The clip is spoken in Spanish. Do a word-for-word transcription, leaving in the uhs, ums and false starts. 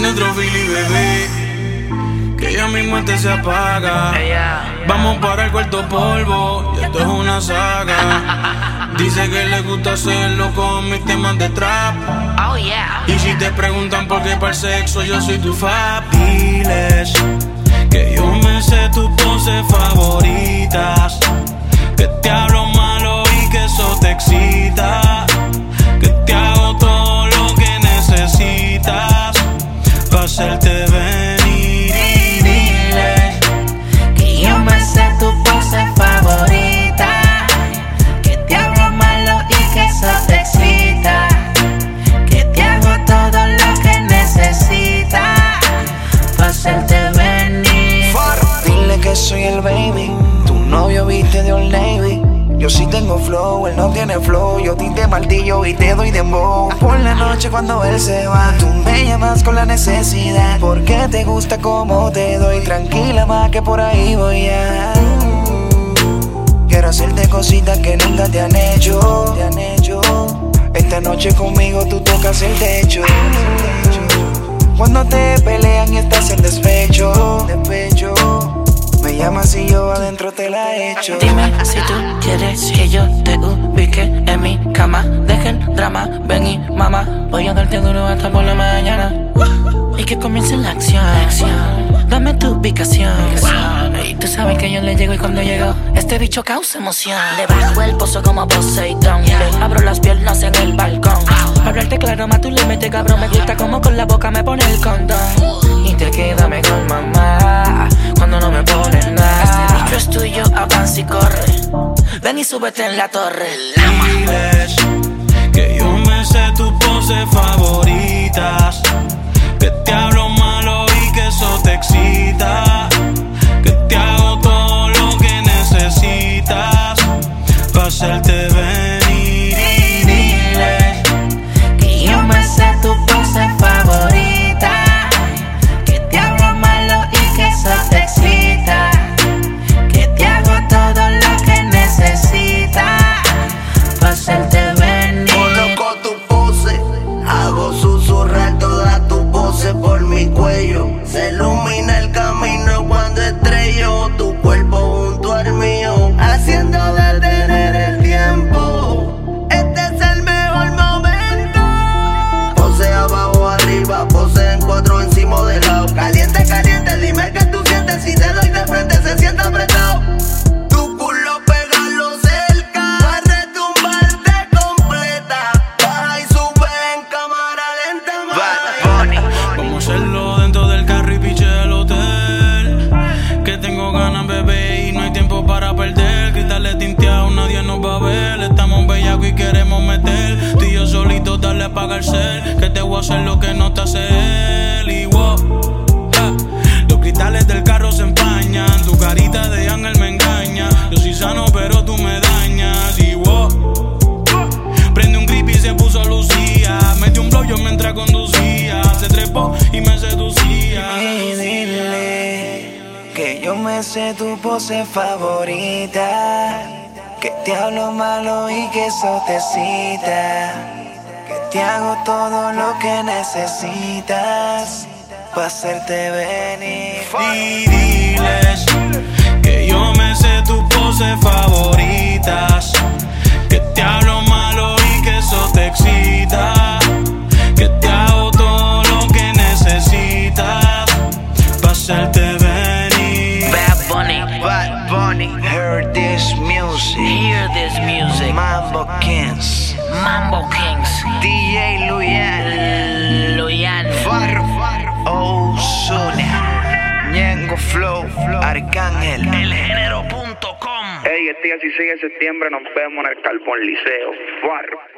Prende otro fili, bebé, que ya mi mente se apaga. Vamos para el cuarto polvo, y esto es una saga. Dice que le gusta hacerlo con mis temas de trap. Oh yeah. Y si te preguntan por qué para el sexo yo soy tu fab, diles que yo me sé tus poses favoritas, que te hablo malo y que eso te excita, que te hago todo lo que necesitas para hacerte venir. Y dile que yo me sé tu pose favorita, que te hablo malo y que eso te excita, que te hago todo lo que necesitas para hacerte venir. Dile que soy el baby, tu novio viste de Old Navy. Yo sí tengo flow, él no tiene flow. Yo tinte martillo y te doy dembow. Por la noche cuando él se va, tú me llamas con la necesidad, porque te gusta como te doy. Tranquila más que por ahí voy a. Quiero hacerte cositas que nunca te han hecho, te han hecho. Esta noche conmigo tú tocas el techo. Cuando te pelean y estás en despecho, despecho, me llamas y yo adentro te la echo. Dime si tú quieres que yo te ubique en mi cama. Deja el drama, ven y mamá, voy a darte duro hasta por la mañana. Y que comience la acción. Dame tu ubicación. Y tú sabes que yo le llego y cuando llego este bicho causa emoción. Le bajo el pozo como Poseidón, le abro las piernas en el balcón. Para hablarte claro, más tú le metes cabrón. Me gusta como con la boca me pone el condón. Y te queda mejor mamá cuando no me pones nada. Este bicho es tuyo, avanza y corre. Ven y súbete en la torre. Diles que yo me sé tus poses favoritas, que te hablo malo y que eso te excita, que te hago todo lo que necesitas para hacerte venir. Y dile que yo me sé tu pose favorita, que te hablo malo y que eso te excita, que te hago todo lo que necesitas para hacerte venir. Coloco tu pose, hago susurrar toda tu pose por mi cuello. Se ilumina el camino cuando estrello tu cuerpo junto al mío, haciendo detener el tiempo. Este es el mejor momento. Pose abajo, arriba, pose en cuatro encima de lado. Caliente, caliente, dime que tú sientes. Si te doy de frente se siente apretado. Tu culo pégalo cerca, pa' retumbarte completa. Baja y sube en cámara lenta, más. vamos a hacerlo dentro del carro y piche del hotel, que tengo ganas, bebé, y no hay tiempo para perder. Cristales tinteados, nadie nos va a ver. Estamos bellacos y queremos meter. Tú y yo solitos, darle a apagar el cel, que te voy a hacer lo que no te hace él. Y wow, ja, los cristales del carro se empañan. Tu carita de ángel me engaña. Yo soy sano pero tú me dañas. Y wow, prende un grip y se puso Lucía. Metió un blow yo mientras conducía. Se trepó y me seducía. Y dile que yo me sé tu pose favorita, que te hablo malo y que eso te excita, que te hago todo lo que necesitas para hacerte venir. Y diles que yo me sé tus poses favoritas, que te hablo malo y que eso te excita, que te hago todo lo que necesitas para hacerte venir. Bad Bunny, Bad Bunny, Hear this music, hear this music. Mambo Kings, Mambo Kings, D J Luyan, Luyan, Farro, Ozuna, Ñengo Flow, Arcángel, elgénero punto com. Ey, este día si sigue septiembre nos vemos en el Carbón Liceo. Farro.